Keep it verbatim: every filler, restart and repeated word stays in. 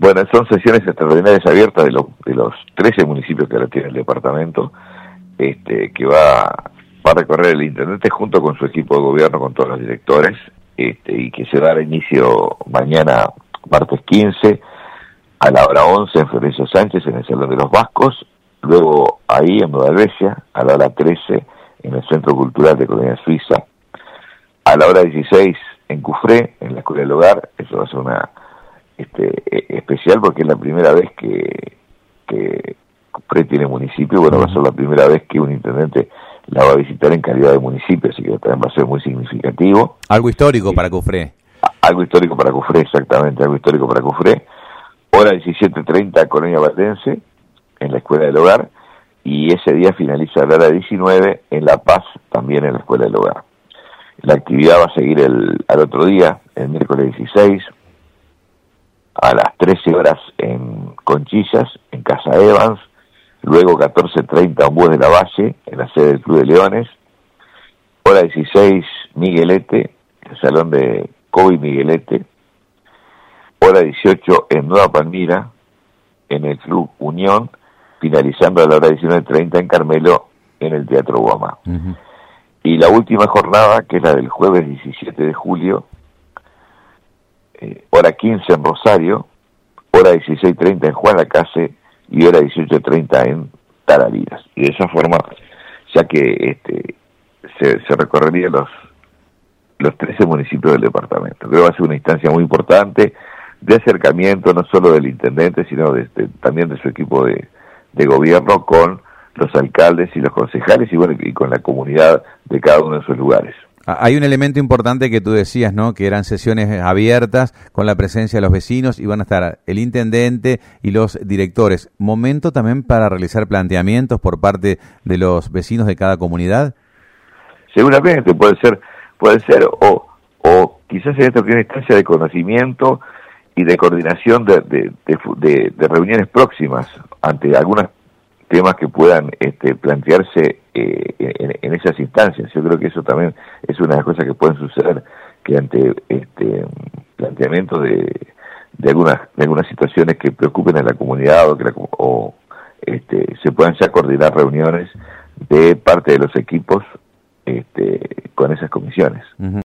Bueno, son sesiones extraordinarias abiertas de, lo, de los trece municipios que ahora tiene el departamento, este, que va, va a recorrer el intendente junto con su equipo de gobierno, con todos los directores, este, y que se dará inicio mañana, martes quince, a la hora once en Florencio Sánchez, en el Salón de los Vascos, luego ahí en Nueva Albesia, a la hora trece en el Centro Cultural de Colonia Suiza, a la hora dieciséis en Cufré, en la Escuela del Hogar. Eso va a ser una este, especial porque es la primera vez que, que Cufré tiene municipio. Bueno, va a ser la primera vez que un intendente la va a visitar en calidad de municipio, así que también va a ser muy significativo. Algo histórico para Cufré. Algo histórico para Cufré, exactamente, algo histórico para Cufré. Hora diecisiete treinta, Colonia Valdense, en la Escuela del Hogar, y ese día finaliza a la hora diecinueve en La Paz, también en la Escuela del Hogar. La actividad va a seguir el, al otro día, el miércoles dieciséis, a las trece horas en Conchillas, en Casa Evans, luego catorce treinta Ombúes de la Valle, en la sede del Club de Leones, hora dieciséis Miguelete, el Salón de Kobe Miguelete, hora dieciocho en Nueva Palmira, en el Club Unión, finalizando a la hora diecinueve treinta en Carmelo, en el Teatro Guamá. Uh-huh. Y la última jornada, que es la del jueves diecisiete de julio, eh, hora quince en Rosario, hora dieciséis treinta en Juan Lacase y hora dieciocho treinta en Tarabiras. Y de esa forma, ya que este se, se recorrerían los, los trece municipios del departamento. Creo que va a ser una instancia muy importante de acercamiento, no solo del intendente, sino de, de, también de su equipo de, de gobierno con los alcaldes y los concejales y bueno y con la comunidad de cada uno de sus lugares. Hay un elemento importante que tú decías, ¿no? Que eran sesiones abiertas con la presencia de los vecinos y van a estar el intendente y los directores. ¿Momento también para realizar planteamientos por parte de los vecinos de cada comunidad? Seguramente puede ser, puede ser o, o quizás en esta primera instancia de conocimiento y de coordinación de, de, de, de, de reuniones próximas ante algunos temas que puedan este, plantearse eh, en, en esas instancias. Yo creo que eso también es una de las cosas que pueden suceder, que ante este planteamientos de, de algunas de algunas situaciones que preocupen a la comunidad o que la, o este, se puedan ya coordinar reuniones de parte de los equipos este, con esas comisiones. Uh-huh.